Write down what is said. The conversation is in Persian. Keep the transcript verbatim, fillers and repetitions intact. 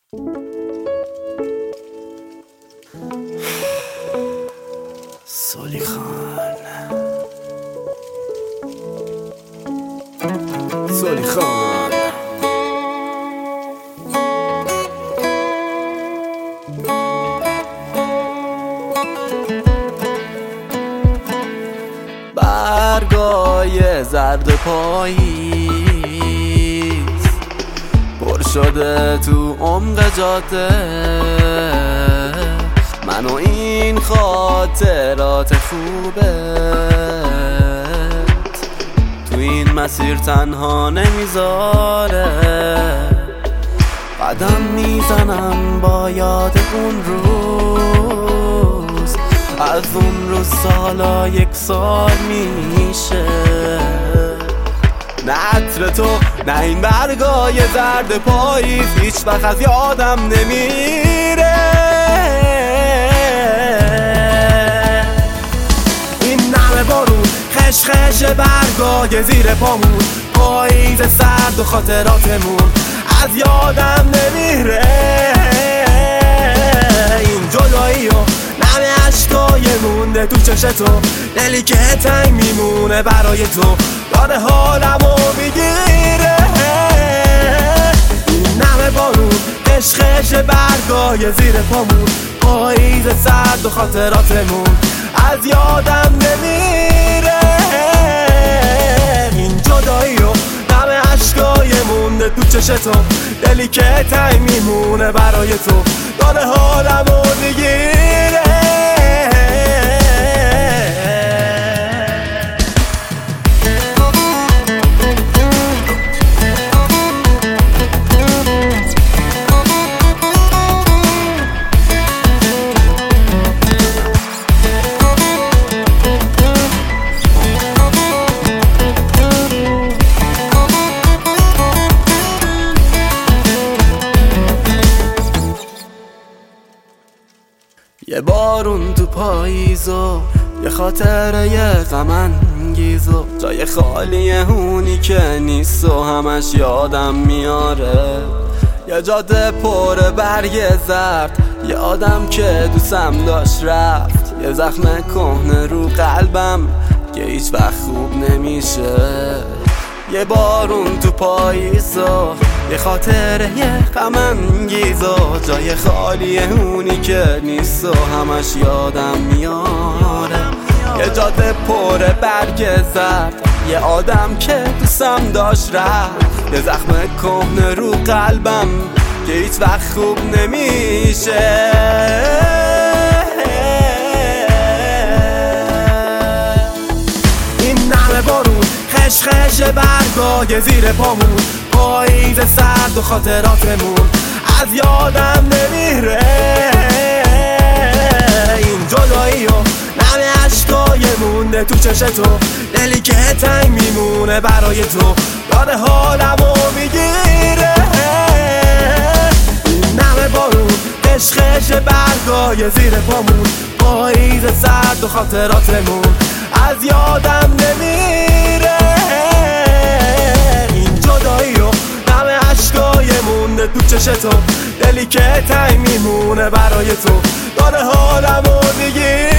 سالی خان سالی خان برگای زرد پاییز پر شده تو عمق جاده، من و این خاطرات خوبه تو این مسیر تنها نمیذاره. قدم میزنم با یاد اون روز، از اون روز سالا یک سال میشه. نه عطر تو نه این برگای زرد پاییز هیچ وقت از یادم نمیره. این نم بارون خش خش برگای زیر پامون، پاییز سرد و خاطراتمون از یادم نمیره. این جدایی و نم عشقای مونده تو چش تو، دلی که تنگ میمونه برای تو یاد حالمو میگیره. این نم بارون خش خش برگای زیر پامون، پاییز سرد و خاطراتمون از یادم نمیره. این جدایی و نم عشقای مونده تو چش تو، دلی که تنگ میمونه برای تو یاد حالمو میگیره. یه بارون تو پاییز و یه خاطره یه غم انگیز و جای خالی اونی که نیست و همش یادم میاره. یه جاده پر برگ زرد، یه آدم که دوستم داشت رفت، یه زخم کهنه رو قلبم که هیچ وقت خوب نمیشه. یه بارون تو پاییز و یه خاطره یه غم انگیز و جای خالی اونی که نیست و همش یادم میاره. یه جاده پر برگ زرد، یه آدم که دوستم داشت رفت، یه زخم کهنه رو قلبم که هیچ وقت خوب نمیشه. این نم بارون خش خش برگای زیر پامون، پاییز سرد و خاطراتمون از یادم نمیره. این جدایی و نم عشقای مونده تو چش تو، دلی که تنگ میمونه برای تو یاد حالمو میگیره. این نم بارون خش خش برگای زیر پامون، پاییز سرد و خاطراتمون از یادم نمیره. این جدایی و نم عشقای مونده تو چش تو، دلی که تنگ میمونه برای تو یاد حالمو میگیره.